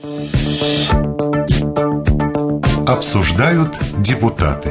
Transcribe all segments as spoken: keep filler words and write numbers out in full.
Обсуждают депутаты.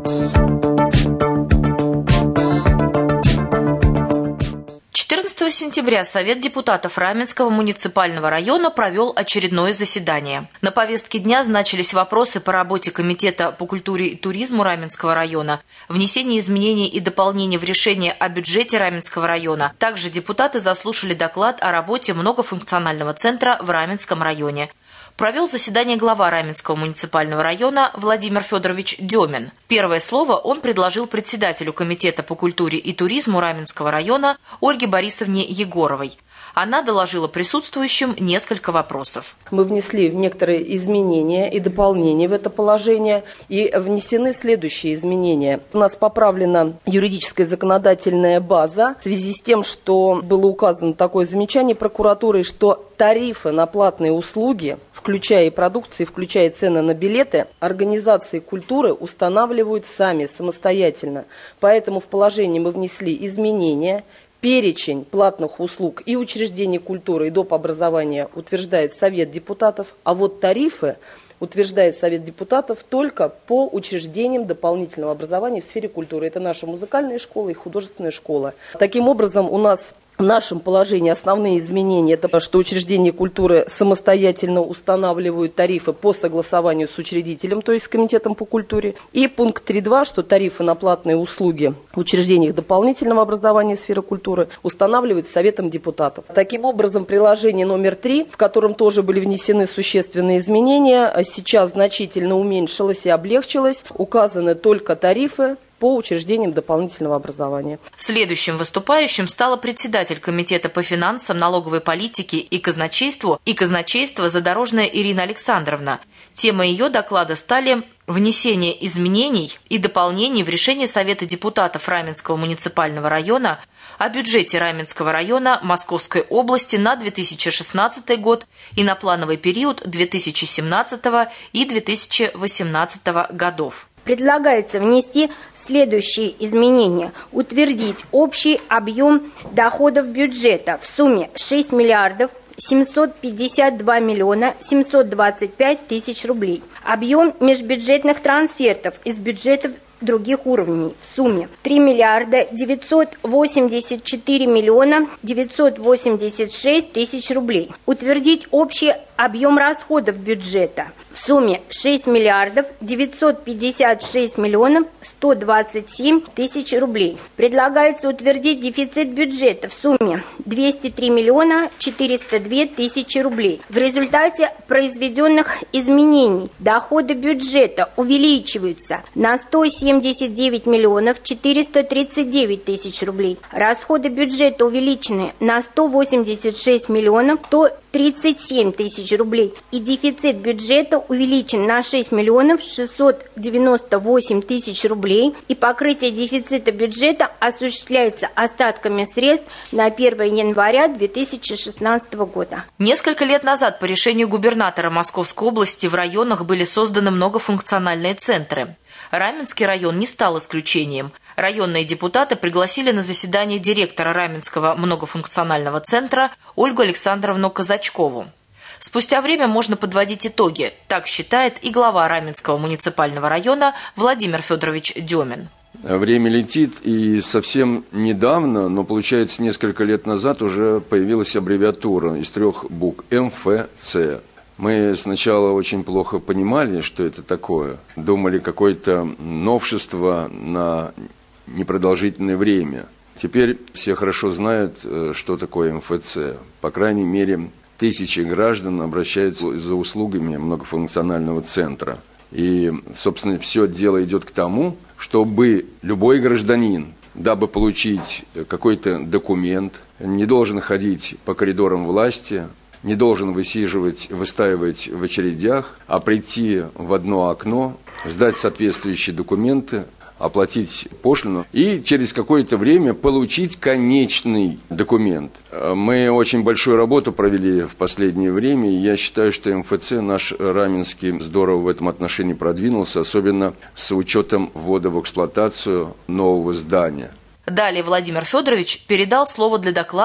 четырнадцатого сентября Совет депутатов Раменского муниципального района провел очередное заседание. На повестке дня значились вопросы по работе Комитета по культуре и туризму Раменского района, внесение изменений и дополнений в решение о бюджете Раменского района. Также депутаты заслушали доклад о работе многофункционального центра в Раменском районе. Провел заседание глава Раменского муниципального района Владимир Федорович Демин. Первое слово он предложил председателю Комитета по культуре и туризму Раменского района Ольге Борисовне Егоровой. Она доложила присутствующим несколько вопросов. Мы внесли некоторые изменения и дополнения в это положение, и внесены следующие изменения. У нас поправлена юридическая законодательная база в связи с тем, что было указано такое замечание прокуратурой, что тарифы на платные услуги, включая и продукции, включая цены на билеты, организации культуры устанавливают сами, самостоятельно. Поэтому в положении мы внесли изменения. Перечень платных услуг и учреждений культуры и доп. Образования утверждает Совет депутатов, а вот тарифы утверждает Совет депутатов только по учреждениям дополнительного образования в сфере культуры. Это наша музыкальная школа и художественная школа. Таким образом, у нас в нашем положении основные изменения – это что учреждения культуры самостоятельно устанавливают тарифы по согласованию с учредителем, то есть с Комитетом по культуре. И пункт три точка два, что тарифы на платные услуги в учреждениях дополнительного образования сферы культуры устанавливают Советом депутатов. Таким образом, приложение номер три, в котором тоже были внесены существенные изменения, сейчас значительно уменьшилось и облегчилось. Указаны только тарифы по учреждениям дополнительного образования. Следующим выступающим стала председатель Комитета по финансам, налоговой политике и казначейству и казначейства Задорожная Ирина Александровна. Темой ее доклада стали внесение изменений и дополнений в решение Совета депутатов Раменского муниципального района о бюджете Раменского района Московской области на две тысячи шестнадцатый год и на плановый период две тысячи семнадцатого и две тысячи восемнадцатого годов. Предлагается внести следующие изменения. Утвердить общий объем доходов бюджета в сумме шесть миллиардов семьсот пятьдесят два миллиона семьсот двадцать пять тысяч рублей. Объем межбюджетных трансфертов из бюджетов других уровней в сумме три миллиарда девятьсот восемьдесят четыре миллиона девятьсот восемьдесят шесть тысяч рублей. Утвердить общий объем расходов бюджета в сумме шесть миллиардов девятьсот пятьдесят шесть миллионов сто двадцать семь тысяч рублей. Предлагается утвердить дефицит бюджета в сумме двести три миллиона четыреста две тысячи рублей. В результате произведенных изменений доходы бюджета увеличиваются на сто семьдесят девять миллионов четыреста тридцать девять тысяч рублей. Расходы бюджета увеличены на сто восемьдесят шесть миллионов сто тридцать семь тысяч рублей. И дефицит бюджета увеличен на шесть миллионов шестьсот девяносто восемь тысяч рублей. И покрытие дефицита бюджета осуществляется остатками средств на первое января две тысячи шестнадцатого года. Несколько лет назад по решению губернатора Московской области в районах были созданы многофункциональные центры. Раменский район не стал исключением. Районные депутаты пригласили на заседание директора Раменского многофункционального центра Ольгу Александровну Казачкову. Спустя время можно подводить итоги. Так считает и глава Раменского муниципального района Владимир Федорович Демин. Время летит, и совсем недавно, но получается несколько лет назад, уже появилась аббревиатура из трех букв эм эф цэ. Мы сначала очень плохо понимали, что это такое. Думали, какое-то новшество на непродолжительное время. Теперь все хорошо знают, что такое эм эф цэ. По крайней мере, тысячи граждан обращаются за услугами многофункционального центра. И, собственно, все дело идет к тому, чтобы любой гражданин, дабы получить какой-то документ, не должен ходить по коридорам власти, не должен высиживать, выстаивать в очередях, а прийти в одно окно, сдать соответствующие документы, оплатить пошлину и через какое-то время получить конечный документ. Мы очень большую работу провели в последнее время, и я считаю, что эм эф цэ наш Раменский здорово в этом отношении продвинулся, особенно с учетом ввода в эксплуатацию нового здания. Далее Владимир Федорович передал слово для доклада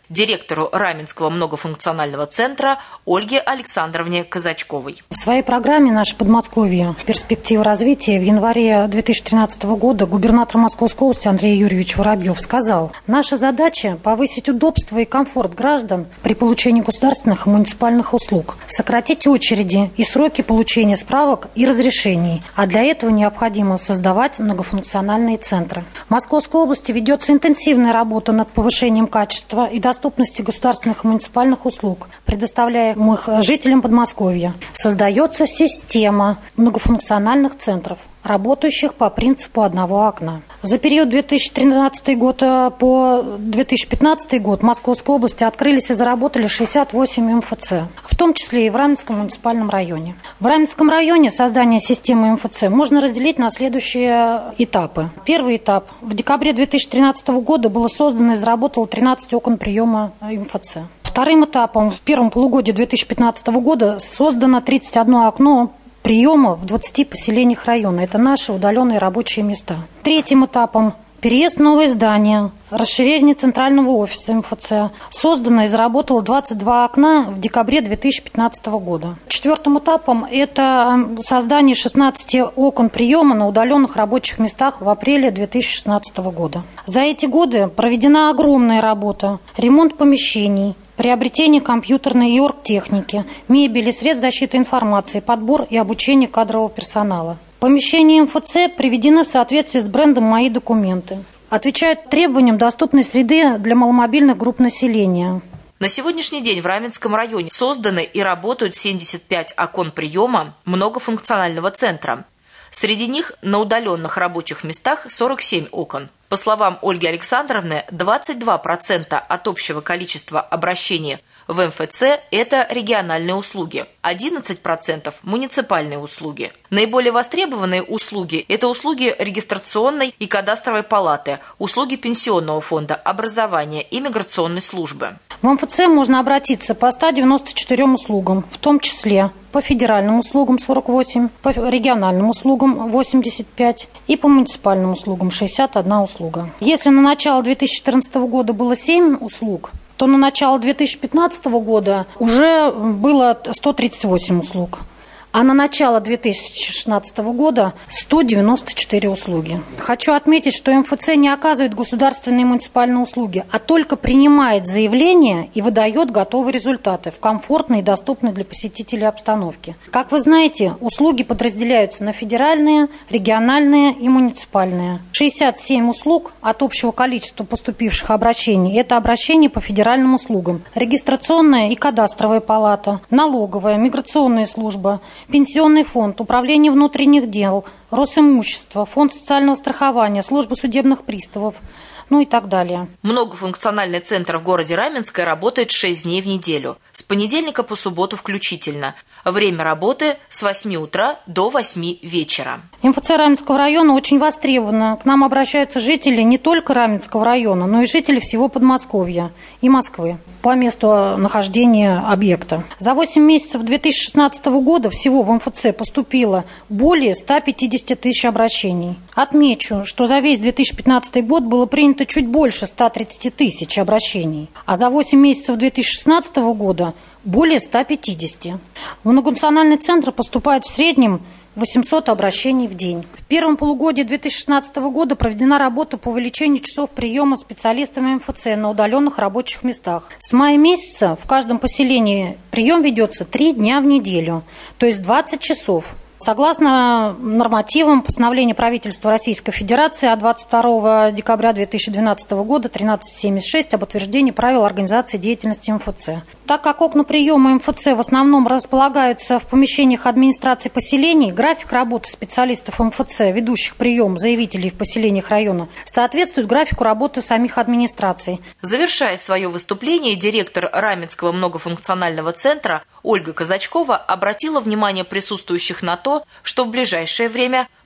директору Раменского многофункционального центра Ольге Александровне Казачковой. В своей программе «Наше Подмосковье. Перспективы развития» в январе две тысячи тринадцатого года губернатор Московской области Андрей Юрьевич Воробьев сказал: «Наша задача – повысить удобство и комфорт граждан при получении государственных и муниципальных услуг, сократить очереди и сроки получения справок и разрешений, а для этого необходимо создавать многофункциональные центры». В Московской области ведется интенсивная работа над повышением качества и доступности государственных и муниципальных услуг, предоставляемых жителям Подмосковья. Создается система многофункциональных центров, работающих по принципу одного окна. За период две тысячи тринадцатый год по две тысячи пятнадцатый год в Московской области открылись и заработали шестьдесят восемь эм эф цэ, в том числе и в Раменском муниципальном районе. В Раменском районе создание системы эм эф цэ можно разделить на следующие этапы. Первый этап. В декабре две тысячи тринадцатого года было создано и заработало тринадцать окон приема эм эф цэ. Вторым этапом в первом полугодии две тысячи пятнадцатого года создано тридцать одно окно приема в двадцати поселениях района. Это наши удаленные рабочие места. Третьим этапом – переезд в новое здание, расширение центрального офиса эм эф цэ. Создано и заработало двадцать два окна в декабре две тысячи пятнадцатого года. Четвертым этапом – это создание шестнадцати окон приема на удаленных рабочих местах в апреле две тысячи шестнадцатого года. За эти годы проведена огромная работа, ремонт помещений, приобретение компьютерной и оргтехники, мебели, средств защиты информации, подбор и обучение кадрового персонала. Помещения эм эф цэ приведены в соответствии с брендом «Мои документы». Отвечают требованиям доступной среды для маломобильных групп населения. На сегодняшний день в Раменском районе созданы и работают семьдесят пять окон приема многофункционального центра. Среди них на удаленных рабочих местах сорок семь окон. По словам Ольги Александровны, двадцать два процента от общего количества обращений в эм эф цэ – это региональные услуги, одиннадцать процентов – муниципальные услуги. Наиболее востребованные услуги – это услуги регистрационной и кадастровой палаты, услуги пенсионного фонда, образования и миграционной службы. В эм эф цэ можно обратиться по ста девяноста четырем услугам, в том числе по федеральным услугам сорок восемь, по региональным услугам восемьдесят пять и по муниципальным услугам шестьдесят одна услуга. Если на начало две тысячи четырнадцатого года было семь услуг, то на начало две тысячи пятнадцатого года уже было сто тридцать восемь услуг. А на начало две тысячи шестнадцатого года сто девяносто четыре услуги. Хочу отметить, что эм эф цэ не оказывает государственные и муниципальные услуги, а только принимает заявления и выдает готовые результаты в комфортной и доступной для посетителей обстановке. Как вы знаете, услуги подразделяются на федеральные, региональные и муниципальные. шестьдесят семь услуг от общего количества поступивших обращений – это обращения по федеральным услугам. Регистрационная и кадастровая палата, налоговая, миграционная служба, Пенсионный фонд, Управление внутренних дел, Росимущество, Фонд социального страхования, Служба судебных приставов, ну и так далее. Многофункциональный центр в городе Раменское работает шесть дней в неделю, с понедельника по субботу включительно. Время работы с восьми утра до восьми вечера. эм эф цэ Раменского района очень востребовано. К нам обращаются жители не только Раменского района, но и жители всего Подмосковья и Москвы по месту нахождения объекта. За восемь месяцев две тысячи шестнадцатого года всего в эм эф цэ поступило более ста пятидесяти тысяч обращений. Отмечу, что за весь две тысячи пятнадцатый год было принято чуть больше ста тридцати тысяч обращений, а за восемь месяцев две тысячи шестнадцатого года более ста пятидесяти. В многофункциональный центр поступает в среднем восемьсот обращений в день. В первом полугодии две тысячи шестнадцатого года проведена работа по увеличению часов приема специалистами эм эф цэ на удаленных рабочих местах. С мая месяца в каждом поселении прием ведется три дня в неделю, то есть двадцать часов. Согласно нормативам постановления правительства Российской Федерации от двадцать второго декабря две тысячи двенадцатого года тринадцать семьдесят шесть об утверждении правил организации деятельности эм эф цэ. Так как окна приема эм эф цэ в основном располагаются в помещениях администрации поселений, график работы специалистов эм эф цэ, ведущих прием заявителей в поселениях района, соответствует графику работы самих администраций. Завершая свое выступление, директор Раменского многофункционального центра Ольга Казачкова обратила внимание присутствующих на то, что в ближайшее время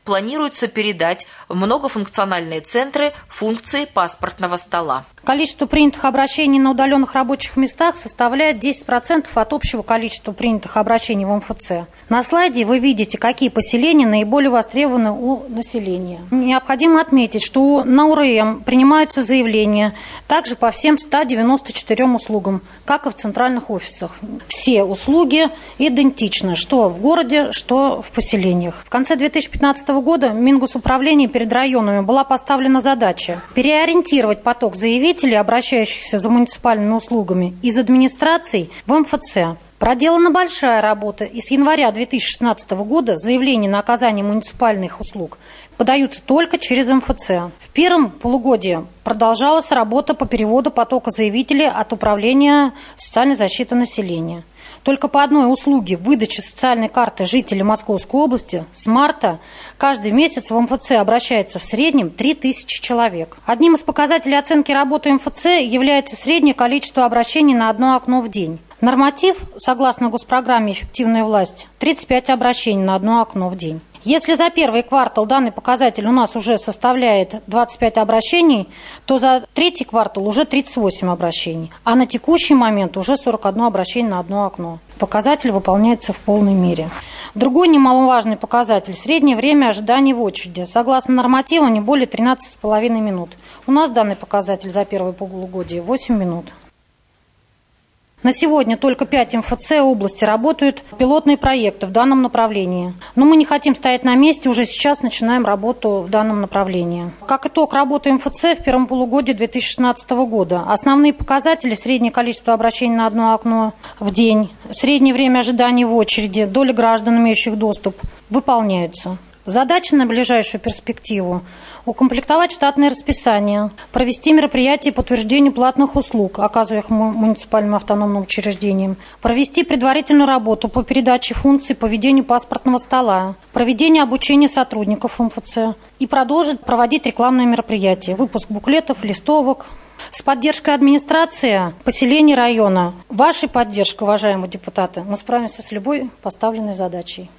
планируется передать в многофункциональные центры функции паспортного стола. Количество принятых обращений на удаленных рабочих местах составляет десять процентов от общего количества принятых обращений в эм эф цэ. На слайде вы видите, какие поселения наиболее востребованы у населения. Необходимо отметить, что на у эр эм принимаются заявления также по всем ста девяноста четырем услугам, как и в центральных офисах. Все услуги идентичны, что в городе, что в поселениях. В конце две тысячи пятнадцатого года Мингосуправления перед районами была поставлена задача переориентировать поток заявителей, обращающихся за муниципальными услугами из администраций в эм эф цэ. Проделана большая работа, и с января две тысячи шестнадцатого года заявления на оказание муниципальных услуг подаются только через эм эф цэ. В первом полугодии продолжалась работа по переводу потока заявителей от Управления социальной защиты населения. Только по одной услуге выдачи социальной карты жителей Московской области с марта каждый месяц в эм эф цэ обращается в среднем три тысячи человек. Одним из показателей оценки работы эм эф цэ является среднее количество обращений на одно окно в день. Норматив, согласно госпрограмме «Эффективная власть», тридцать пять обращений на одно окно в день. Если за первый квартал данный показатель у нас уже составляет двадцать пять обращений, то за третий квартал уже тридцать восемь обращений, а на текущий момент уже сорок одно обращение на одно окно. Показатель выполняется в полной мере. Другой немаловажный показатель – среднее время ожидания в очереди. Согласно нормативу, не более тринадцати с половиной минут. У нас данный показатель за первое полугодие – восемь минут. На сегодня только пять эм эф цэ области работают пилотные проекты в данном направлении. Но мы не хотим стоять на месте, уже сейчас начинаем работу в данном направлении. Как итог работы эм эф цэ в первом полугодии две тысячи шестнадцатого года. Основные показатели – среднее количество обращений на одно окно в день, среднее время ожидания в очереди, доля граждан, имеющих доступ, выполняются. Задача на ближайшую перспективу – укомплектовать штатное расписание, провести мероприятия по утверждению платных услуг, оказываемых муниципальным автономным учреждением, провести предварительную работу по передаче функций по ведению паспортного стола, проведение обучения сотрудников эм эф цэ и продолжить проводить рекламные мероприятия, выпуск буклетов, листовок. С поддержкой администрации, поселений района, вашей поддержкой, уважаемые депутаты, мы справимся с любой поставленной задачей.